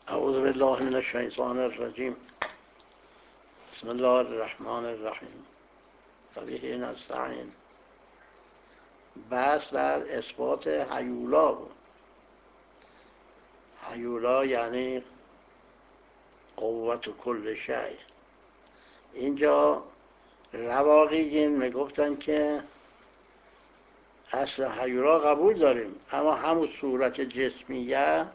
اعوذ بالله من الشیطان الرجیم. بسم الله الرحمن الرحیم. و به نستعین. بحث در اثبات هیولا بود. هیولا یعنی قوت کل شیء. اینجا رواقیین میگفتن که اصل هیولا قبول داریم، اما همون صورت جسمیه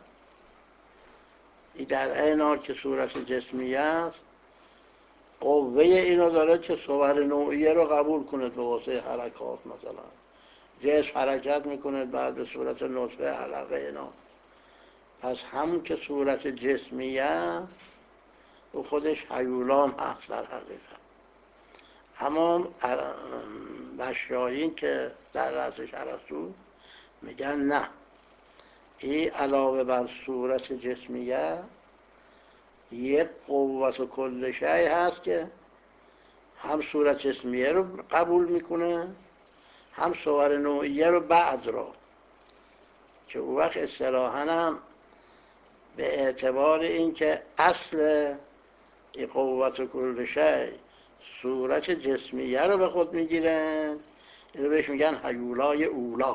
در عین حال که صورت جسمیه است، قوه اینو داره که صور نوعیه رو قبول کنه به واسه حرکات. مثلا جسم حرکت میکنه بعد به صورت نطفه علقه اینا. پس همون که صورت جسمیه و خودش هیولام هست در حقیقت. اما مشایین که در رأسش ارسطو میگن نه، این علاوه بر صورت جسمیه یک قوت و کل شیء هست که هم صورت جسمیه رو قبول میکنه هم صور نوعیه رو بعد رو، که اون وقت اصطلاحاً هم به اعتبار اینکه اصل این قوت و کل شیء صورت جسمیه رو به خود میگیرن، اینو بهش میگن هیولای اولا،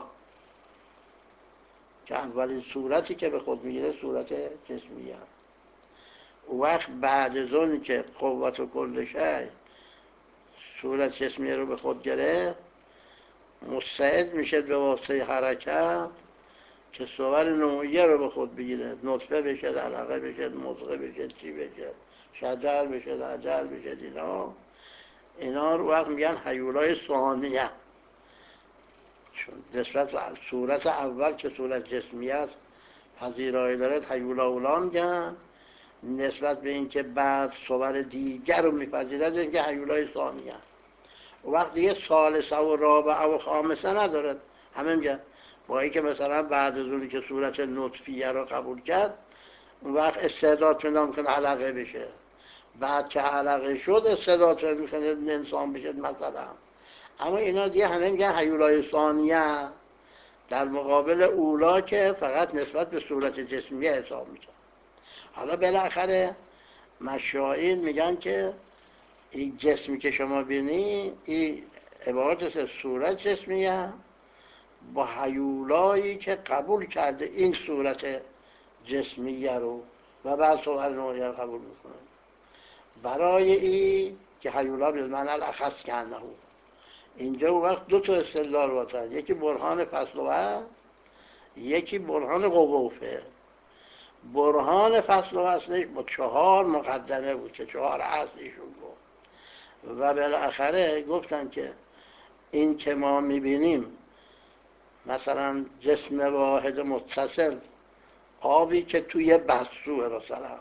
که اولین صورتی که به خود میگیره صورت جسمیه. اون وقت بعد از اون که قوت و کل شیء صورت جسمیه رو به خود گرفت، مستعد میشه به واسطه حرکت که صور نوعیه رو به خود بگیره، نطفه بشه، علقه بشه، مضغه بشه، چی بشه، شجر بشه، عجل بشه. اینا رو وقت میگن هیولای ثانیه، چون نسبت به صورت اول که صورت جسمیه است پذیرایی داره هیولا اولا میگن، نسبت به اینکه بعد صور دیگر رو میپذیرد اینکه هیولای ثانیه. وقت دیگه ثالثه و رابعه و خامسه ندارد. همه میگن با اینکه مثلا بعد از اونی که صورت نطفیه رو قبول کرد، اون وقت استعداد پیدا میکنه علقه بشه، بعد که علقه شد استعداد پیدا میکنه انسان بشه مثلا. اما اینا دیگه همه میگن هیولای ثانیه در مقابل اولا که فقط نسبت به صورت جسمیه حساب میشه. حالا بالاخره مشایین میگن که این جسمی که شما بینی این عبارت از صورت جسمیه با هیولایی که قبول کرده این صورت جسمیه رو و بعد صور نوعیه رو قبول میکنه. برای این که هیولا بالمعنی الاخص کنه، اینجا وقت دو تا استدلال واسه، یکی برهان فصل و وصل، یکی برهان قوه و فعل. برهان فصل و وصلش با 4 مقدمه بود که 4 اصلیشون بود و بالاخره گفتن که این که ما میبینیم مثلا جسم واحد متصل، آبی که توی بسوه مثلا،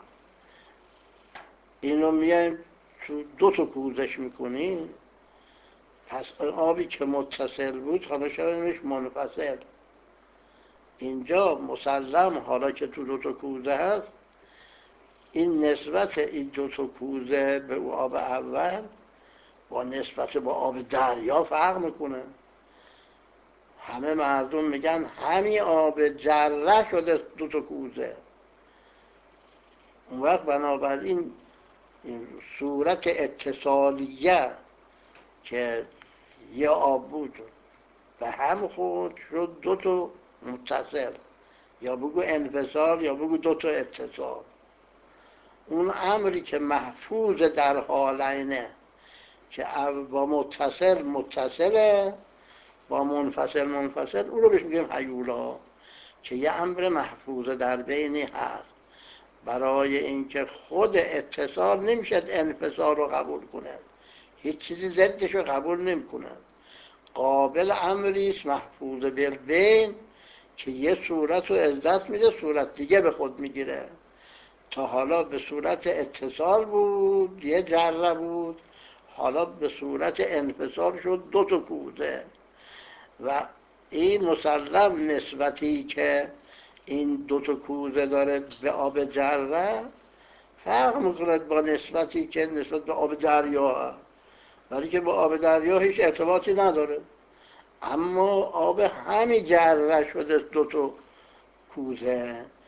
اینو میایم تو 2 تا کوزش میکنیم، پس آبی که متصل بود حالا شدنش منفصل. اینجا مسلم حالا که تو 2 تا کوزه هست، این نسبت این 2 تا کوزه به او آب اول با نسبت با آب دریا فرق میکنه. همه مردم میگن همین آب جره شده 2 تا کوزه. اون وقت بنابراین این صورت اتصالیه که یه آب بود به هم خورد شد 2 تا متصل، یا بگو انفصال یا بگو 2 تا اتصال. اون امری که محفوظ در حالینه که با متصل متصله با منفصل منفصل، او رو بهش میگیم هیولا، که یه امر محفوظ در بینی هست. برای اینکه خود اتصال نمیشد انفصال رو قبول کنه، هیچ چیزی ضدش رو قبول نمیکنه. قابل امریست محفوظ بالبین که یه صورت رو از دست میده صورت دیگه به خود میگیره. تا حالا به صورت اتصال بود یه جره بود، حالا به صورت انفصال شد 2 تا کوزه. و این مسلم نسبتی که این 2 تا کوزه داره به آب جره فرق میکنه با نسبتی که نسبت به آب دریا هست، برای که با آب دریا هیچ ارتباطی نداره. اما آب همین جره شده 2 تا کوزه،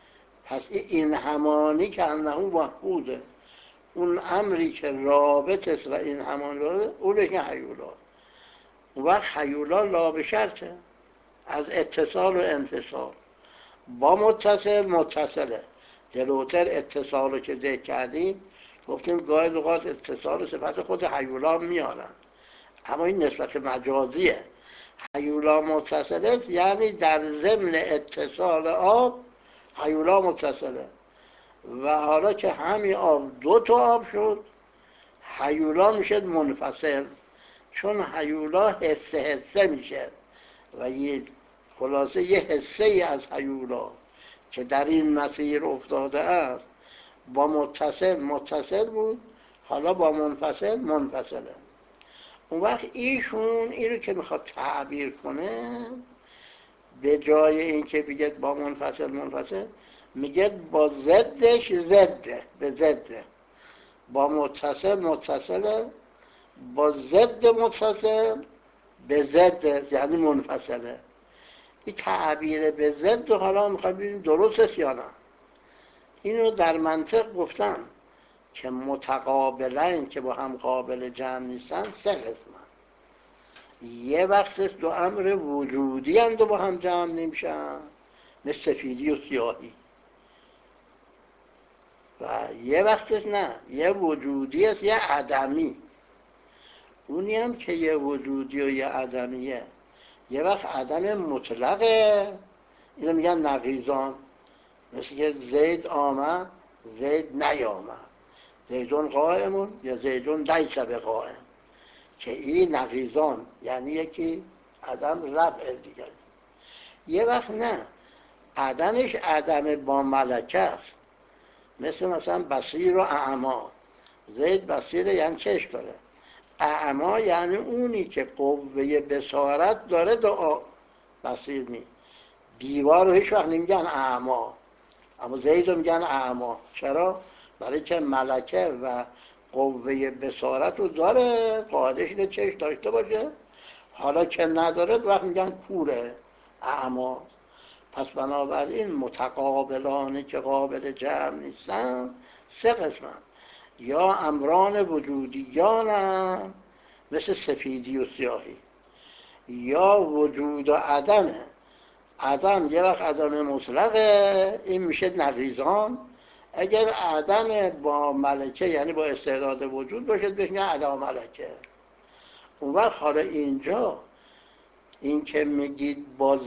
پس این همانی که انه محبوده، اون امری که رابط است و این همان رابط، اونه که حیولا. اون وقت حیولا لا به شرطه، از اتصال و انفصال. با متصله. جلوتر اتصال رو که ذکر کردیم گفتیم گاهی اوقات اتصال و صفت خود حیولا میارن، اما این نسبت مجازیه. حیولا متصله یعنی در ضمن اتصال آب حیولا متصله، و حالا که همین آب دو تا آب شد حیولا میشه منفصل، چون حیولا حسه میشه و یه خلاصه یه حسه ای از حیولا که در این مسیر افتاده است با متصل بود، حالا با منفصله. اون وقت ایشون اینو که میخواد تعبیر کنه، به جای اینکه بگه با منفصل میگه با ضدش زده، به زده. با متصله، با ضد متصل به ضد، یعنی منفصله. این تعبیر به ضد حالا میخواد ببینیم درست است یا نه. اینو در منطق گفتن که متقابلن که با هم قابل جمع نیستن سه قسمن. یه وقت دو امر وجودی اند و با هم جمع نمیشن، مثل سفیدی و سیاهی. و یه وقتش نه، یه وجودی است یه عدمی. اونی هم که یه وجودی و یه عدمیه، یه وقت عدم مطلقه، اینو میگن نقیضان. مثل که زید آمد زید نیامد، زیدون قائمون یا زیدون لیس بقائم، که این نقیضان، یعنی یکی عدم رفع دیگر. یه وقت نه، عدمش عدم با ملکه است، مثلا بصیر و اعما. زید بصیره یعنی چشم داره، اعما یعنی اونی که قوه بصارت داره دو بصیر نی. دیوار رو هیچ وقت نمیگن اعما، اما زید رو میگن اعما. چرا؟ برای که ملکه و قوه بصارت رو داره، قاعدش اینه چشم داشته باشه، حالا که نداره وقت میگن کوره، اعما. پس بنابراین متقابلانی که قابل جمع نیستن سه قسمن. یا امران وجودیانن مثل سفیدی و سیاهی، یا وجود و عدمه. عدم یه وقت عدم مطلقه، این میشه نقیضان. اگر عدم با ملکه یعنی با استعداد وجود باشه بهش میگن عدم ملکه. اون وقت حالا اینجا این که میگید با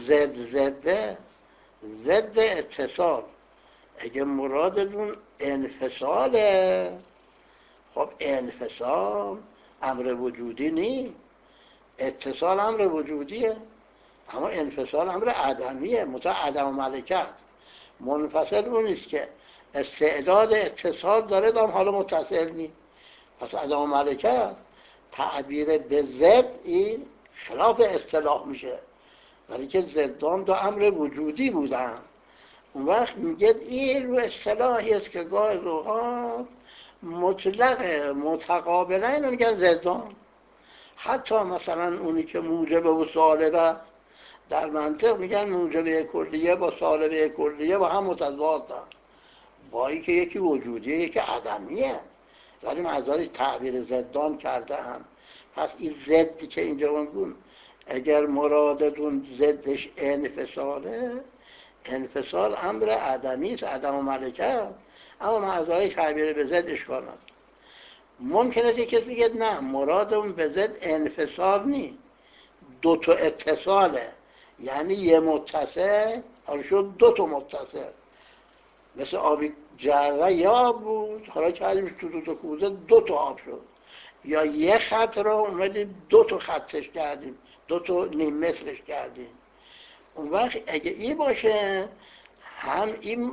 ضد اتصال، اگه مرادتون انفصاله، خب انفصال امر وجودی نی، اتصال امر وجودیه، اما انفصال امر عدمیه، مثلا عدم ملکت. منفصل اونیست که استعداد اتصال داره دام حالا متصل نی، پس عدم ملکت تعبیر به ضد این خلاف اصطلاح میشه، ولی که ضدان دو امر وجودی بودن. اون وقت میگه این رو اصطلاحی است که گاهی اوقات مطلق متقابله، اینو میگن ضدان. حتی مثلا اونی که موجب و سالبه در منطق میگن موجب کلیه با سالبه کلیه با هم متضادن، با این که یکی وجودیه یکی عدمیه، ولی مجازی تعبیر ضدان کرده هم. پس این ضدی که اینجا بگون، اگر مرادتون ضدش انفصاله، انفصال امر عدمی است، عدم و ملکت، اما مجازی تعبیر به ضد اشکال نداره. ممکنه که کسی بگه نه مرادمون به ضد انفصال نی، دو تا اتصاله، یعنی یه متصل حالا شد دو تا متصل. مثل آبی جره یا آب بود، حالا کردیمش تو دو تا کوزه دو تا آب شد. یا یه خط رو اومدیم دو تا خطش کردیم، دو تا نیم مترش کردیم. اون وقت اگه این باشه هم این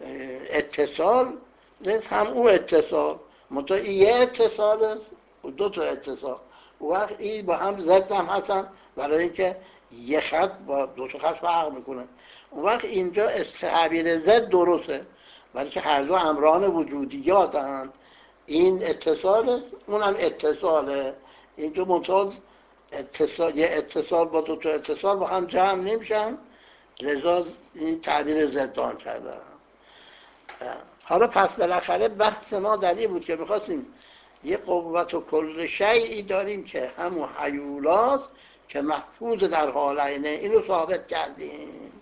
اتصال هم اون اتصال، منطقه این یه اتصال است و دو تا اتصال. اون وقت این با هم ضد هم هستن، برای اینکه یه خط با دو تا خط فرق میکنه. اون وقت اینجا تعبیر ضد درسته، ولی که هر دو امران وجودیات هم، این اتصاله اونم اتصاله. این دو منطقه اتصال، یه اتصال با دو تا اتصال با هم جمع نمیشن، لذا این تعبیر ضدان کردن. حالا پس بالاخره بحث ما در این بود که میخواستیم یه قوت و کل شیعی داریم که همون هیولاست که محفوظ در حالینه، اینو ثابت کردیم.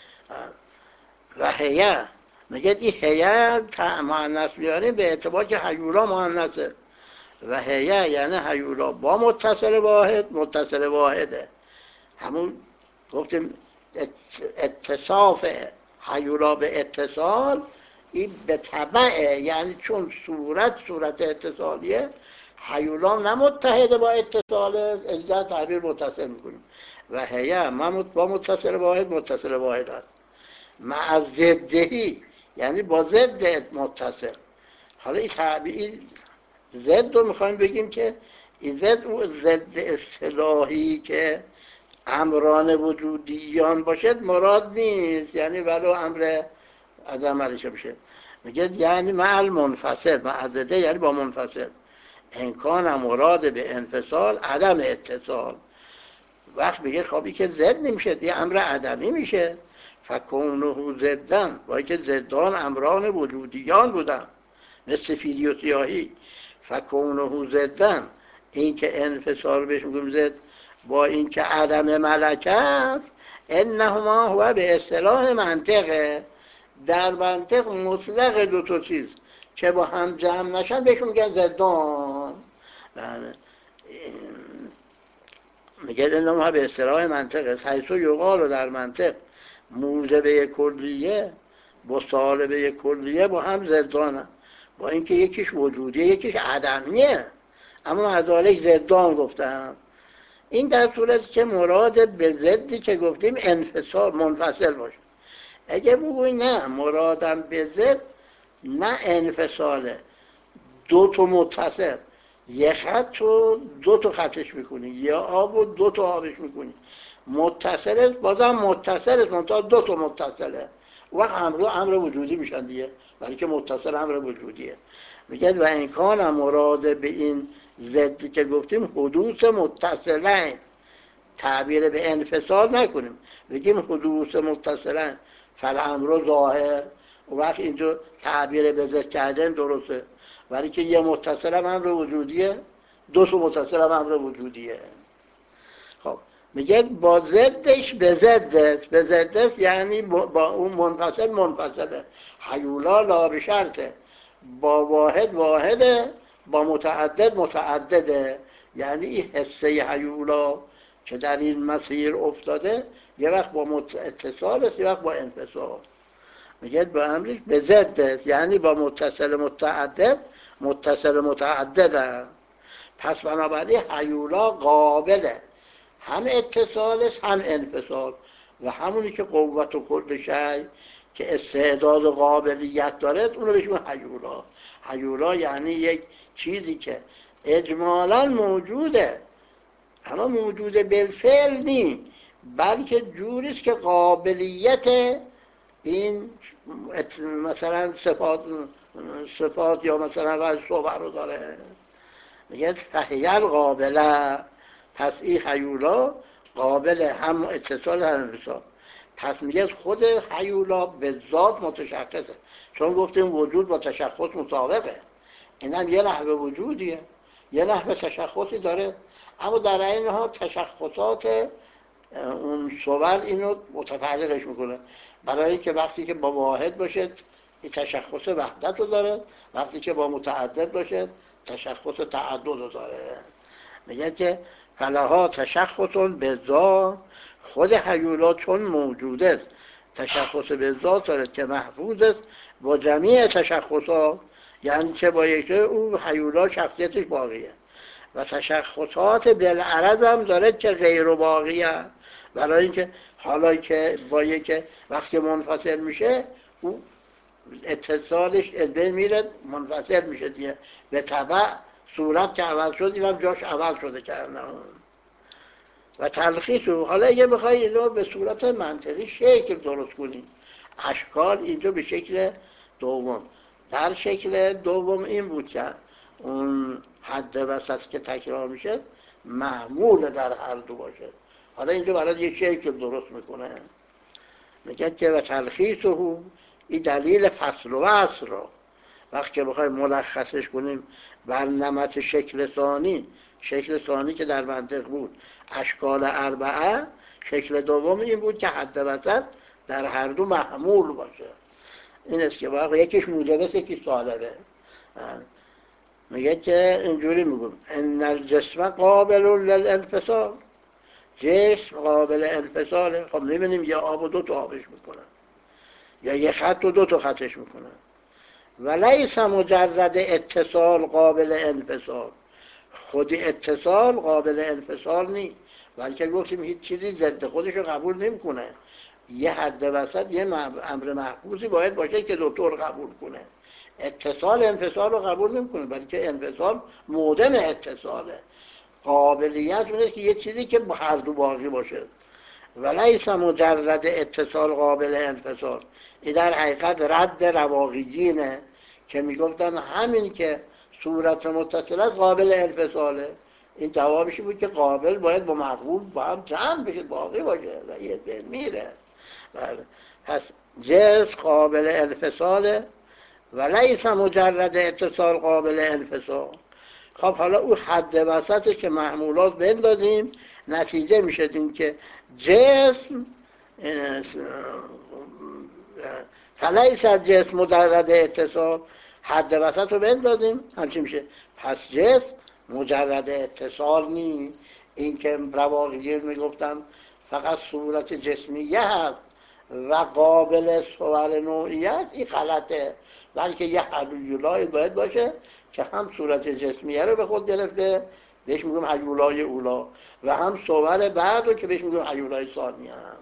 و هیه میگه این هیه مؤنث بیاریم به اعتبار که هیولا مؤنثه و هیه یعنی هیولا با متصل واحد، متصل واحده. همون گفتیم اتصاف هیولا به اتصال این به تبعه، یعنی چون صورت اتصالیه، هیولا نه متحده با اتصاله، اجزا تعبیر متصل میکنیم و هیه با متصل واحد هست مع ضدهی، یعنی با ضد متصل. حالا این تعبیر ضد رو میخوایم بگیم که این ضد او ضد اصطلاحی که امران وجودیان باشد مراد نیست، یعنی ولو امر عدم علیشه بشه. میگه یعنی مع المنفصل، مع ضده یعنی با منفصل. امکان مراد به انفصال عدم اتصال. وقت میگه خب این که ضد نمیشه، یه امر عدمی میشه. فکونه ضدن، باید که ضدان امران وجودیان بودن مثل سفیدی و سیاهی. فکونه ضدن، این که انفصال بهش میگیم ضد، با این که عدم ملکه است. انهما هو به اصطلاح منطقه، در منطق مطلق دو تا چیز که با هم جمع نشن بهشون میگن ضدان. میگه انما به اصطلاح منطقه حیث یقال و در منطق موجبه کلیه با سالبه کلیه با هم ضدانه، با اینکه یکیش وجودیه یکیش عدمیه، اما مدارک ضدان گفتن. این در صورتی که مراد به ضدی که گفتیم انفصال منفصل باشه. اگه بگوی نه مرادم به ضد نه انفصاله، دو تا متصل، یه خط رو دو تا خطش میکنی، یه آب رو دو تا آبش میکنی، متصل بازم متصل است منتها دو تا متصله، وقت امر وجودی میشن دیگه، برای که متصل امر وجودیه. میگه و امکان مراد به این ضدی که گفتیم حدوث متصلین، تعبیر به انفصال نکنیم، بگیم حدوث متصلین فالامر ظاهر، وقت اینجا تعبیر به ضد کردن درسته، ولی که یه متصل هم امر وجودیه، دو تا متصل هم امر وجودیه. خب میگه با ضدش به ضدش یعنی با اون منفصله. هیولا لا به شرطه، با واحده، با متعدده. یعنی این حسه هیولا که در این مسیر افتاده یه وقت با اتصال است یه وقت با انفصال. میگه با امرش به ضد، یعنی با متصل متعدده. پس بنابراین هیولا قابله هم اتصال است هم انفصال، و همونی که قوت و کل شی که استعداد و قابلیت دارد اونو بهش میگن هیولا. هیولا یعنی یک چیزی که اجمالا موجوده اما موجود بالفعل نیست، بلکه جوریست که قابلیت این مثلا صفات یا مثلا صور رو داره. میگه فهیر قابله، پس این هیولا قابل هم اتصال هم انفصال. پس میگه خود هیولا به ذات متشخصه، چون گفتیم وجود با تشخص مسابقه، این هم یه نحوه وجودیه، یه نحوه تشخصی داره، اما در این حال تشخصات اون صور اینو متفرقش میکنه، برای اینکه وقتی که با واحد باشه این تشخص وحدت رو داره، وقتی که با متعدد باشه تشخص تعدد رو داره. میگه که فلها تشخص به ذات، خود هیولا چون موجود است تشخص به ذات دارد که محفوظ است با جمیع تشخصات، یعنی چه با یکی او هیولا شخصیتش باقیه و تشخصات بالعرض هم داره که غیر باقیه، برای اینکه حالا که با یک وقتی منفصل میشه او اتصالش ازبین میره منفصل میشه دیگه، به طبع صورت که عوض شد اینم جاش عوض شده کردن. و تلخیص رو حالا اگه بخوای اینو به صورت منطقی شکل درست کنیم، اشکال اینجا به شکل دوم، در شکل دوم این بود که اون حد وسط که تکرار میشه معمول در هر دو باشه. حالا اینجا برای یک شکل درست میکنه، میگه که و تلخیص رو این دلیل فصل و وصل رو وقتی که بخوایم ملخصش کنیم بر نمط شکل ثانی که در منطق بود اشکال اربعه، شکل دوم این بود که حد وسط در هر دو محمول باشه. این است که واقعا یکیش موجبه یکی سالبه. میگه که اینجوری میگم ان الجسم قابل للانفصال، جسم قابل انفصاله. خب میبینیم یه آب و دو تا آبش میکنن، یا یه خط و دو تا خطش میکنن. ولیس مجرد اتصال قابل انفصال، خود اتصال قابل انفصال نیست، بلکه گفتیم هیچ چیزی ضد خودش رو قبول نمیکنه. یه حد وسط یه امر محفوظی باید باشه که دوتور قبول کنه. اتصال انفصال رو قبول نمیکنه، بلکه انفصال مودم اتصاله. قابلیت اونه که یه چیزی که هر دو باقی باشه. ولیس مجرد اتصال قابل انفصال، این در حقیقت رد رواقیینه که میگفتن همین که صورت متصل است قابل انفصاله. این جوابشی بود که قابل باید با مقبول با هم جمع بشه، باقی باشه و یه بین میره. بله. پس جنس قابل انفصاله ولیس مجرد اتصال قابل انفصال. خب حالا او حد وسطش که محمولات بندازیم، نتیجه میشه این که جسم فلیس از جسم مجرد اتصال، حد وسط رو بندازیم همچی میشه. پس جسم مجرد اتصال نیست. این که رواقیین میگفتن فقط صورت جسمیه هست و قابل صور نوعیت، این غلطه. بلکه یه حیولای باید باشه که هم صورت جسمیه رو به خود گرفته، بهش میگم حیولای اولا، و هم صور بعد رو که بهش میگم حیولای ثانیه هم.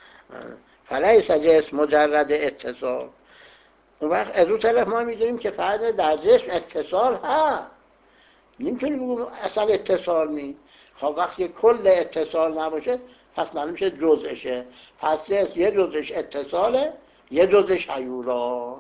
فلیس جسم مجرد اتصال. اون وقت از اون طرف ما میدونیم که فقط در جسم اتصال هست، نمیتونیم بگیم اصلا اتصال نیست. خب وقتی کل اتصال نباشه پس معلوم میشه جزءشه. پس یه جزءش اتصاله، یه جزءش حیولا.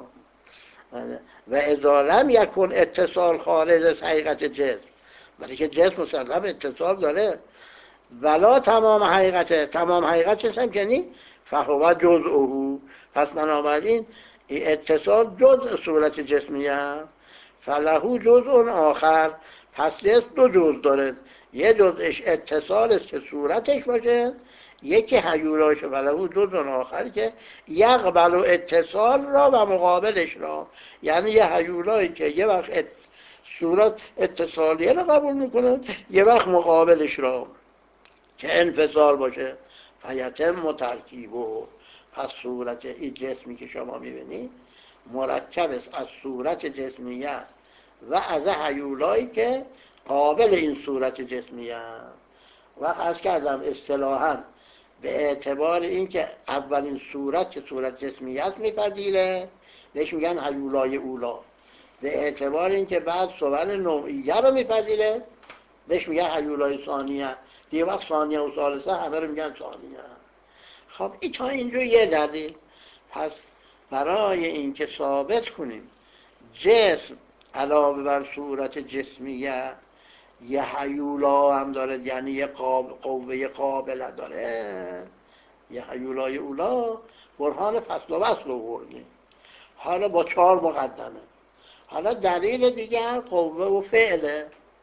و اذا لم یکن اتصال خارج از حقیقت جسم، ولی که جسم مسلم اتصال داره، ولا تمام حقیقتش هم که نیست، فهو جزءه. پس بنابراین این اتصال جزء صورت جسمیه، فله جزء آخر، پس جسم دو جزء داره، یه جزءش اتصال است که صورتش باشه، یکی حیولاشه. فله جزء آخر که یقبل اتصال را و مقابلش را، یعنی یه حیولایی که یه وقت صورت اتصالیه را قبول میکنه، یه وقت مقابلش را که انفصال باشه. فیتم ترکیبه. پس صورت این جسمی که شما میبینید مرکب است از صورت جسمیه و از حیولایی که قابل این صورت جسمیه. و از کردم اصطلاحاً به اعتبار اینکه اولین صورت که صورت جسمیه است میپذیره، بهش میگن حیولای اولا. به اعتبار اینکه بعد صور نوعیه رو میپذیره، بهش میگن حیولای ثانیه. دیگه وقت ثانیه و ثالثه همه رو میگن ثانیه. خب این تا اینجا یه دلیل. پس برای اینکه ثابت کنیم جسم علاوه بر صورت جسمیه یه حیولا هم داره، یعنی یه قوه قابله داره، یه حیولای اولا، برهان فصل و وصل آوردیم. حالا با 4 مقدمه. حالا دلیل دیگر قوه و فعله.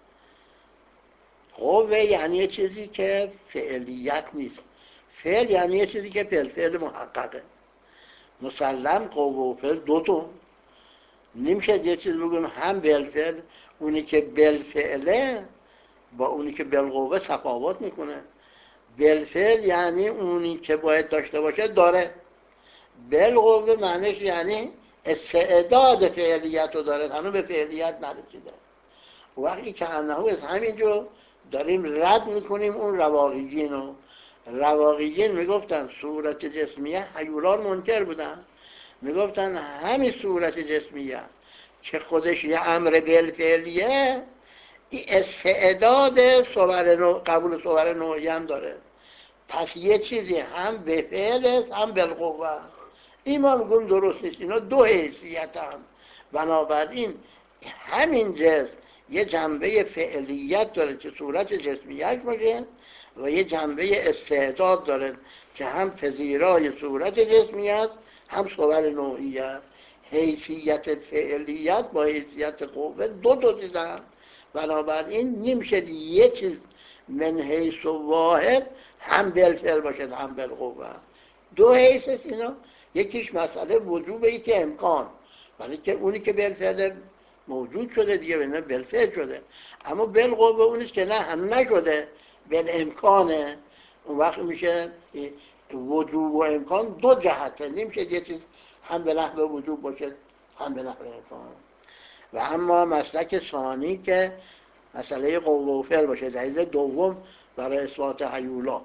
قوه یعنی یه چیزی که فعلیت نیست، فعل یعنی یه چیزی که فعل محققه. مسلم قوه و فعل دوتون نمیشه یه چیز بگیم هم بالفعل، اونی که بالفعله با اونی که بالقوه تفاوت میکنه. بالفعل یعنی اونی که باید داشته باشه داره، بالقوه معنیش یعنی استعداد فعلیت رو داره، هنوز به فعلیت نرسیده. وقتی که انهو از همینجا داریم رد میکنیم اون رواقیین رو. رواقیین میگفتن صورت جسمیه حیولان منکر بودن، میگفتن همین صورت جسمیه که خودش یه امر بالفعلیه، این استعداد قبول صور نوعی هم داره. پس یه چیزی هم به فعل است هم بالقوه. این ما میگم درست نیست، اینا دو حیثیت هم. بنابراین همین جسم یه جنبه فعلیت داره که صورت جسمیت باشه و یه جنبه استعداد داره که هم پذیرای صورت جسمی است هم صور نوعیت، حیثیت فعلیت با حیثیت قوه دو چیزن. بنابراین نمیشه یه چیز من حیث و واحد هم بالفعل باشد هم بالقوه. دو حیث است اینا. یکیش مسئله وجوبه، یکی امکان. ولی که اونی که بالفعل موجود شده دیگه بنا بالفعل شده، اما بالقوه اونیست که نه هم نشده بالامکانه. اون وقت میشه وجوب و امکان دو جهته، نمیشه یه چیز هم به نحو وجوب باشه هم به نحو امکان. و اما مسلک ثانی که مسئله قوه و فعل باشه، دلیل دوم برای اثبات هیولا.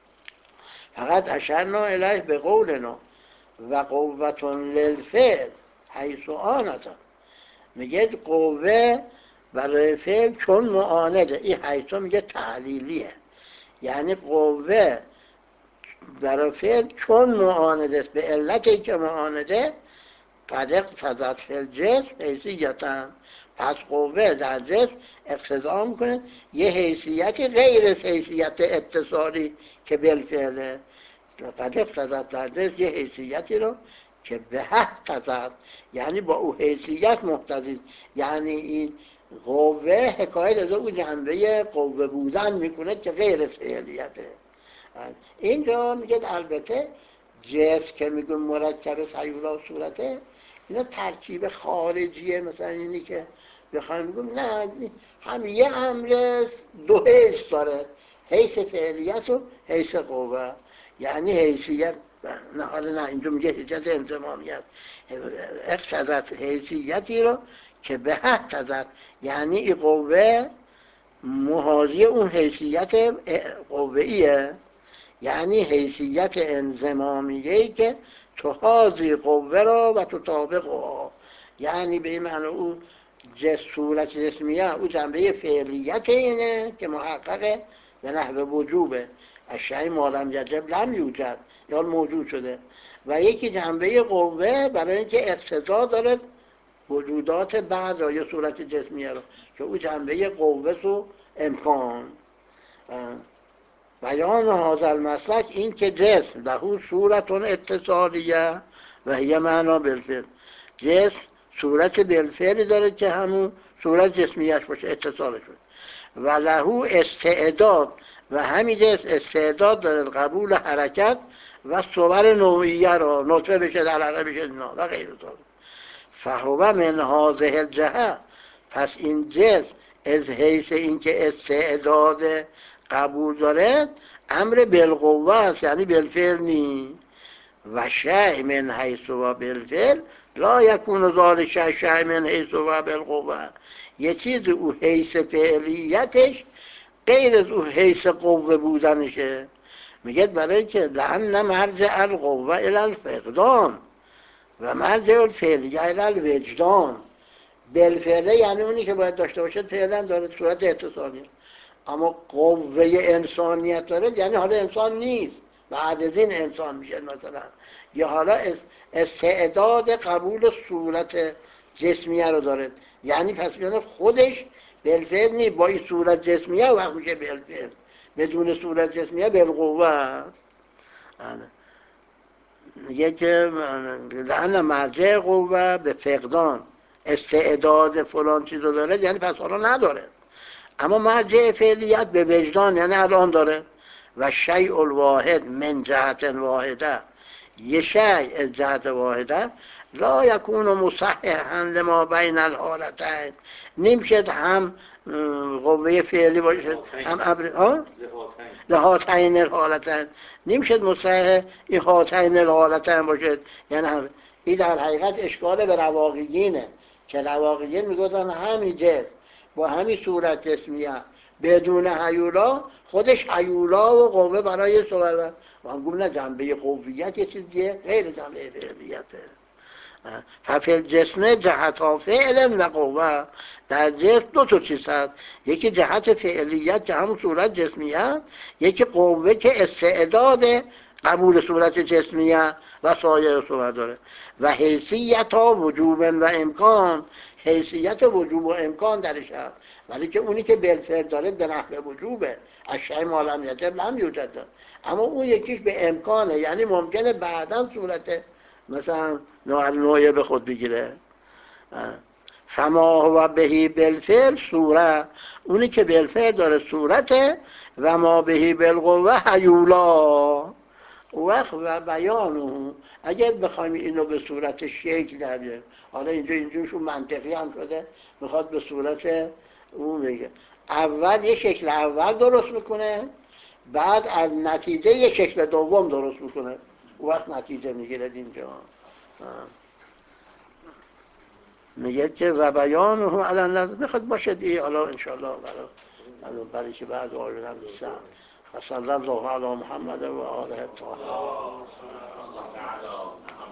فقط اشرنا الیه به قولنا و قوتون للفعل حیث آنتا. میگه قوه برای فعل چون معانده، این حیث میگه تعلیلیه، یعنی قوه برای فعل چون معانده است، به علتی که معانده قد اقتضت فی الجسم حیثیتا، پس قوه در جسم اقتضا میکنه یه حیثیتی غیر از حیثیت اتصالی که بالفعله. قد اقتضت در جسم یه حیثیتی رو که به اقتضت، یعنی با او حیثیت مقتضی، یعنی این قوه حکایت از اون جنبه قوه بودن میکنه که غیر از فعلیته. اینجا میگه البته جسم که میگه مرکب سیولا صورته، اینا ترکیب خارجیه، مثلا اینی که بخوایم بگم نه هم یه امر دو حیث داره، حیث فعلیت و حیث قوه. یعنی حیثیت نه اینجا میگه حیثیت انضمامیت، اقتضت حیثیتی رو که به اقتضت، یعنی این قوه محاذی اون حیثیت قوه‌ایه، یعنی حیثیت انضمامیه‌ای که تحاذی قوه را و تطابقها، یعنی به این معنی او صورت جسمیه او جنبه فعلیت اینه که محققه به نحو وجوبه، اشیاء ما لم یجب لم یوجد یا موجود شده، و یکی جنبه قوه برای اینکه اقتضا داره وجودات بعض یا صورت جسمیه رو که او جنبه قوه و امکان. بیان هذا المسلک این که جسم له صورت اتصالیه و هی معنا بالفعل، جسم صورت بالفعلی داره که همون صورت جسمیش باشه، اتصالش باشه. و له استعداد، و همین جسم استعداد داره قبول حرکت و صور نوعیه را، نطفه بشه دلقه بشه و غیر ذلک. فهو من هذه الجهه، پس این جسم از حیث اینکه استعداد قبول داره امر بالقوه است، یعنی بالفعل نی. و شیء من حیث و بالفعل لا یکون ذلک شیء من حیث و بالقوه، یه چیز او حیث فعلیتش غیر از او حیث قوه بودنشه. میگه برای که لأن مرجع القوه الی الفقدان و مرجع الفعلیه الی الوجدان. بالفعله یعنی اونی که باید داشته باشه فعلا داره صورت اتصالی، اما قوه انسانیت داره، یعنی حالا انسان نیست، بعد از این انسان میشه مثلا، یا حالا استعداد قبول صورت جسمیه رو داره، یعنی پس بیانه خودش بالفعل نیست، با این صورت جسمیه وقت میشه بالفعل، بدون صورت جسمیه بالقوه است. میگه که لأن مرجع قوه به فقدان، استعداد فلان چیز رو داره، یعنی پس حالا نداره، اما مرجع فعلیت به وجدان، یعنی الان داره. و شیء الواحد من جهت واحده، یه شیء از جهت واحده لا یکون مصححا لما بین الحالتین، نمیشه هم قوه فعلی باشه هم امر لهاتین الحالتین، نمیشه مصحح این هاتین الحالتین باشه، یعنی هم این در حقیقت اشکال به رواقیینه که رواقیین میگوزن همین جسم با همین صورت جسمیه بدون هیولا خودش هیولا و قوه برای صورت، و هم گفت نه جنبه قویت یه چیزیه غیر جنبه فعلیته. ففل جسم جهت ها فعل و قوه، در جسم دو تا چیز هست، یکی جهت فعلیت که همون صورت جسمیه، یکی قوه که استعداد قبول صورت جسمیه و سایر صورت داره. و حیثیت ها وجوب و امکان، حیثیت وجوب و امکان درش هست، ولی که اونی که بالفعل داره به نحو وجوبه، اشیاء ما لم یجب لم یوجد، اما اون یکیش به امکانه، یعنی ممکنه بعدا صورت مثلا نوعیه به خود بگیره. فما هو بهی بالفعل صوره، اونی که بالفعل داره صورته، و ما بهی بالقوه هیولا. وقت و بیان اگر بخوایم اینو به صورت شکل دریم، حالا اینجورشون منطقی هم شده، میخواد به صورت اون بگه اول یه شکل اول درست میکنه، بعد از نتیجه یه شکل دوم درست میکنه، وقت نتیجه میگیره اینجا. میگه که و بیان هم الان میخواد باشه دیگه، حالا انشاءالله برای که بعد آیون هم نیستم. صلی الله علی محمد و آله الطاهرین.